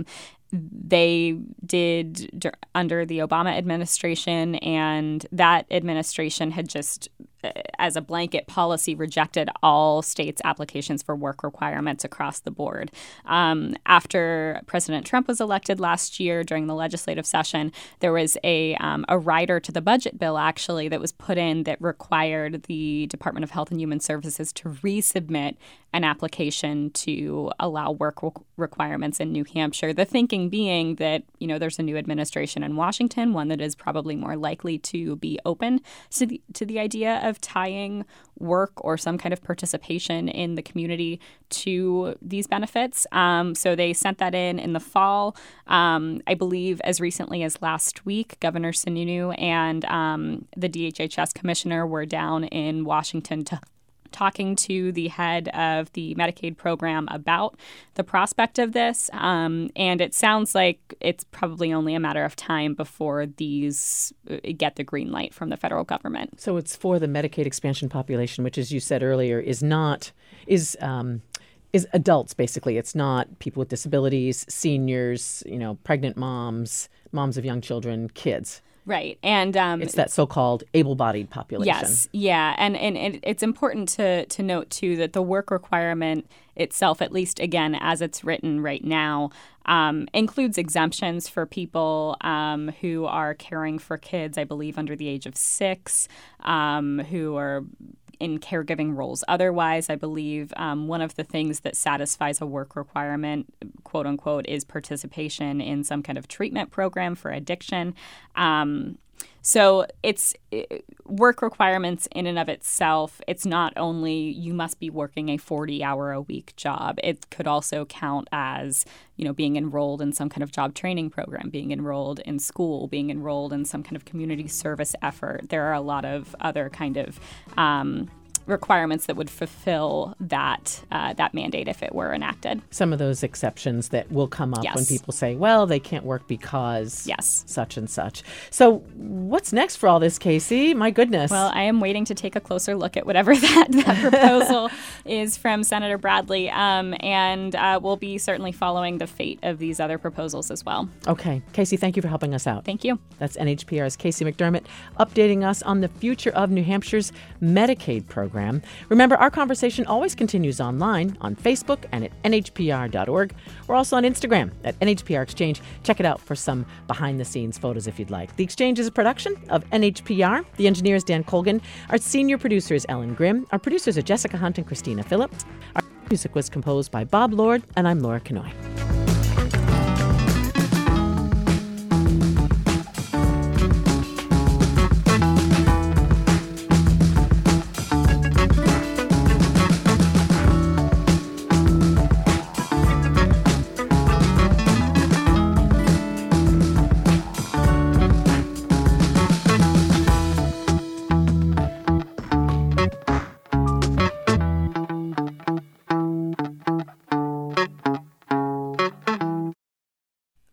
They did under the Obama administration, and that administration had just, as a blanket policy, rejected all states' applications for work requirements across the board. After President Trump was elected last year during the legislative session, there was a rider to the budget bill, actually, that was put in that required the Department of Health and Human Services to resubmit an application to allow work requirements in New Hampshire. The thinking being that, there's a new administration in Washington, one that is probably more likely to be open to the idea of tying work or some kind of participation in the community to these benefits. So they sent that in the fall. I believe as recently as last week, Governor Sununu and the DHHS commissioner were down in Washington talking to the head of the Medicaid program about the prospect of this. And it sounds like it's probably only a matter of time before these get the green light from the federal government. So it's for the Medicaid expansion population, which, as you said earlier, is adults, basically. It's not people with disabilities, seniors, pregnant moms of young children, kids. Right. And it's that so-called able-bodied population. Yes. Yeah. And it's important to note, too, that the work requirement itself, at least, again, as it's written right now, includes exemptions for people who are caring for kids, I believe, under the age of 6, who are in caregiving roles. Otherwise, I believe one of the things that satisfies a work requirement, quote unquote, is participation in some kind of treatment program for addiction. So it's work requirements in and of itself. It's not only you must be working a 40-hour-a-week job. It could also count as, being enrolled in some kind of job training program, being enrolled in school, being enrolled in some kind of community service effort. There are a lot of other kind of requirements that would fulfill that mandate if it were enacted. Some of those exceptions that will come up Yes. when people say, well, they can't work because Yes. such and such. So what's next for all this, Casey? My goodness. Well, I am waiting to take a closer look at whatever that proposal is from Senator Bradley, and we'll be certainly following the fate of these other proposals as well. Okay. Casey, thank you for helping us out. Thank you. That's NHPR's Casey McDermott updating us on the future of New Hampshire's Medicaid program. Remember, our conversation always continues online on Facebook and at nhpr.org. We're also on Instagram at NHPR Exchange. Check it out for some behind-the-scenes photos if you'd like. The Exchange is a production of NHPR. The engineer is Dan Colgan. Our senior producer is Ellen Grimm. Our producers are Jessica Hunt and Christina Phillip. Our music was composed by Bob Lord, and I'm Laura Kanoy.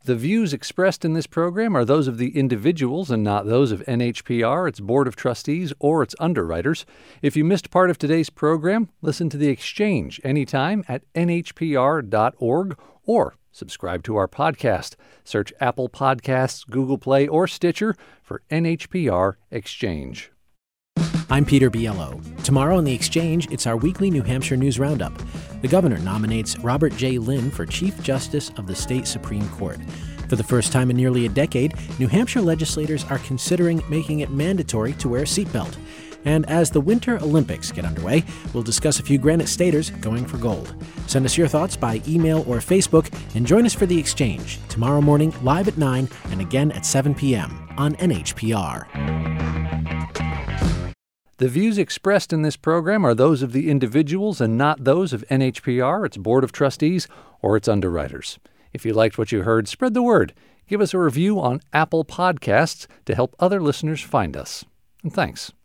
The views expressed in this program are those of the individuals and not those of NHPR, its Board of Trustees, or its underwriters. If you missed part of today's program, listen to The Exchange anytime at nhpr.org or subscribe to our podcast. Search Apple Podcasts, Google Play, or Stitcher for NHPR Exchange. I'm Peter Biello. Tomorrow on The Exchange, it's our weekly New Hampshire News Roundup. The governor nominates Robert J. Lynn for Chief Justice of the state Supreme Court. For the first time in nearly a decade, New Hampshire legislators are considering making it mandatory to wear a seatbelt. And as the Winter Olympics get underway, we'll discuss a few Granite Staters going for gold. Send us your thoughts by email or Facebook, and join us for The Exchange tomorrow morning live at 9 and again at 7 p.m. on NHPR. The views expressed in this program are those of the individuals and not those of NHPR, its Board of Trustees, or its underwriters. If you liked what you heard, spread the word. Give us a review on Apple Podcasts to help other listeners find us. And thanks.